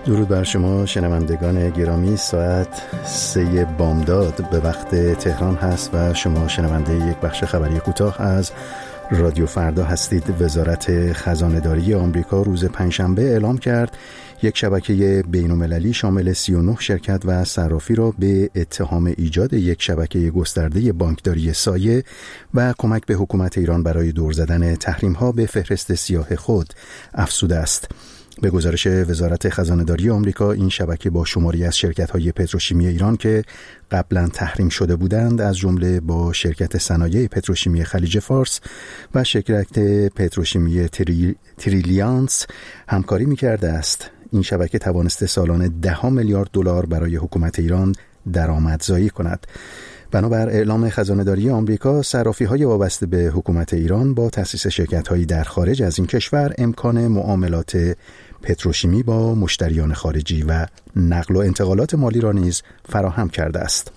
درود بر شما شنوندگان گرامی. ساعت 3 بامداد به وقت تهران هست و شما شنونده یک بخش خبری کوتاه از رادیو فردا هستید. وزارت خزانه‌داری آمریکا روز پنجشنبه اعلام کرد یک شبکه بین‌المللی شامل 39 شرکت و صرافی را به اتهام ایجاد یک شبکه گسترده بانکداری سایه و کمک به حکومت ایران برای دور زدن تحریم‌ها به فهرست سیاه خود افزوده است. به گزارش وزارت خزانه‌داری آمریکا، این شبکه با شماری از شرکت‌های پتروشیمی ایران که قبلا تحریم شده بودند، از جمله با شرکت صنایع پتروشیمی خلیج فارس و شرکت پتروشیمی تریلیانس همکاری می‌کرده است. این شبکه توانسته سالانه 10 میلیارد دلار برای حکومت ایران درآمدزایی کند. بنابر اعلام خزانه‌داری آمریکا، صرافی‌های وابسته به حکومت ایران با تأسیس شرکت‌هایی در خارج از این کشور امکان معاملات پتروشیمی با مشتریان خارجی و نقل و انتقالات مالی را نیز فراهم کرده است.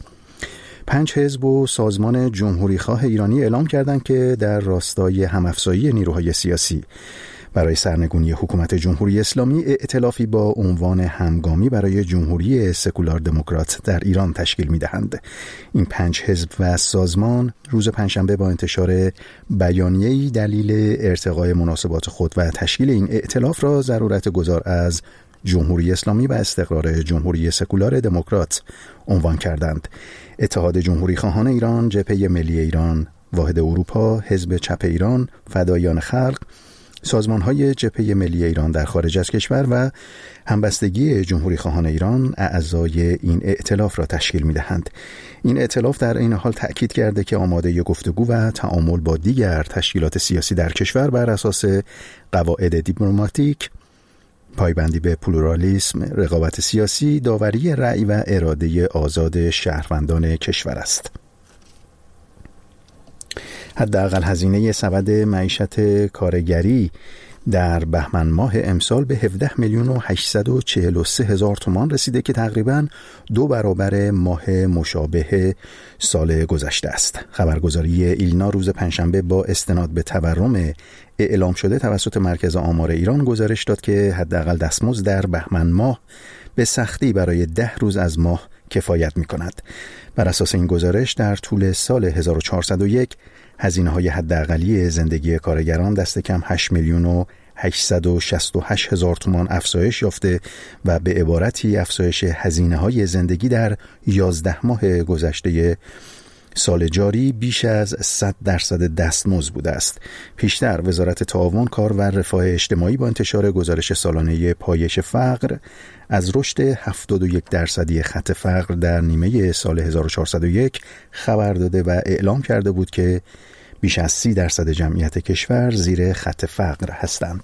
5 حزب و سازمان جمهوریخواه ایرانی اعلام کردند که در راستای همافزایی نیروهای سیاسی برای سرنگونی حکومت جمهوری اسلامی ائتلافی با عنوان همگامی برای جمهوری سکولار دموکرات در ایران تشکیل می‌دهند. این 5 حزب و سازمان روز پنجشنبه با انتشار بیانیه‌ای دلیل ارتقای مناسبات خود و تشکیل این ائتلاف را ضرورت گذار از جمهوری اسلامی و استقرار جمهوری سکولار دموکرات عنوان کردند. اتحاد جمهوری خواهان ایران، جبهه ملی ایران، واحد اروپا، حزب چپ ایران، فداییان خلق، سازمان‌های جبهه ملی ایران در خارج از کشور و همبستگی جمهوری خواهان ایران اعضای این ائتلاف را تشکیل می‌دهند. این ائتلاف در این حال تأکید کرده که آماده گفتگو و تعامل با دیگر تشکیلات سیاسی در کشور بر اساس قواعد دیپلماتیک، پایبندی به پلورالیسم، رقابت سیاسی، داوری رأی و اراده آزاد شهروندان کشور است. حداقل هزینه سبد معیشت کارگری در بهمن ماه امسال به 17,843,000 تومان رسیده که تقریباً 2 برابر ماه مشابه سال گذشته است. خبرگزاری ایلنا روز پنجشنبه با استناد به تورم اعلام شده توسط مرکز آمار ایران گزارش داد که حداقل دستمزد در بهمن ماه به سختی برای 10 روز از ماه کفایت می‌کند. بر اساس این گزارش در طول سال 1401 هزینه‌های حداقلی زندگی کارگران دست کم 8,868,000 تومان افزایش یافته و به عبارتی افزایش هزینه‌های زندگی در 11 ماه گذشته سال جاری بیش از 100% دستمزد بوده است. پیشتر وزارت تعاون، کار و رفاه اجتماعی با انتشار گزارش سالانه پایش فقر از رشد 71% خط فقر در نیمه سال 1401 خبر داده و اعلام کرده بود که بیش از 30% جمعیت کشور زیر خط فقر هستند.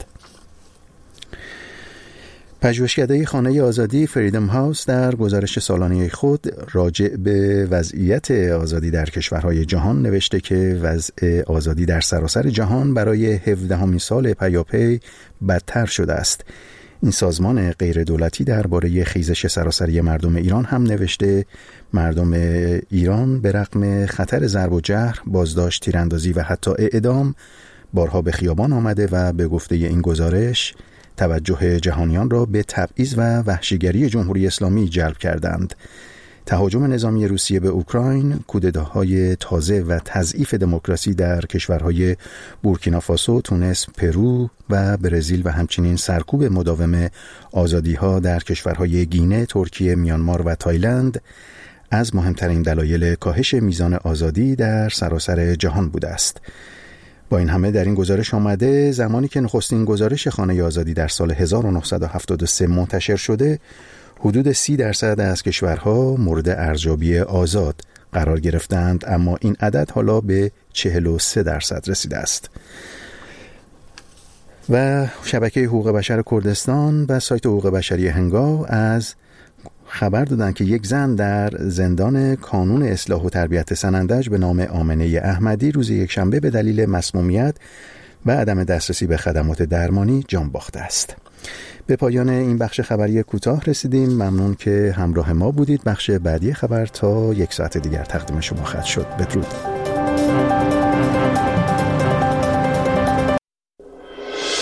پژوهشکده خانه آزادی فریدم هاوس در گزارش سالانه خود راجع به وضعیت آزادی در کشورهای جهان نوشته که وضع آزادی در سراسر جهان برای 17مین سال پیاپی بدتر شده است. این سازمان غیر دولتی درباره خیزش سراسری مردم ایران هم نوشته مردم ایران به رغم خطر ضرب و جرح، بازداشت، تیراندازی و حتی اعدام بارها به خیابان آمده و به گفته این گزارش توجه جهانیان را به تبعیض و وحشیگری جمهوری اسلامی جلب کردند. تهاجم نظامی روسیه به اوکراین، کودتاهای تازه و تضعیف دموکراسی در کشورهای بورکینافاسو، تونس، پرو و برزیل و همچنین سرکوب مداوم آزادی‌ها در کشورهای گینه، ترکیه، میانمار و تایلند از مهمترین دلایل کاهش میزان آزادی در سراسر جهان بوده است. با این همه در این گزارش آمده زمانی که نخستین گزارش خانه آزادی در سال 1973 منتشر شده، حدود 30% از کشورها مورد ارزیابی آزاد قرار گرفتند، اما این عدد حالا به 43% رسیده است. و شبکه حقوق بشر کردستان و سایت حقوق بشری هنگاو از خبر دادند که یک زن در زندان کانون اصلاح و تربیت سنندج به نام آمنه احمدی روز یکشنبه به دلیل مسمومیت و عدم دسترسی به خدمات درمانی جان باخته است. به پایان این بخش خبری کوتاه رسیدیم. ممنون که همراه ما بودید. بخش بعدی خبر تا 1 ساعت دیگر تقدیم شما خواهد شد. بدرود.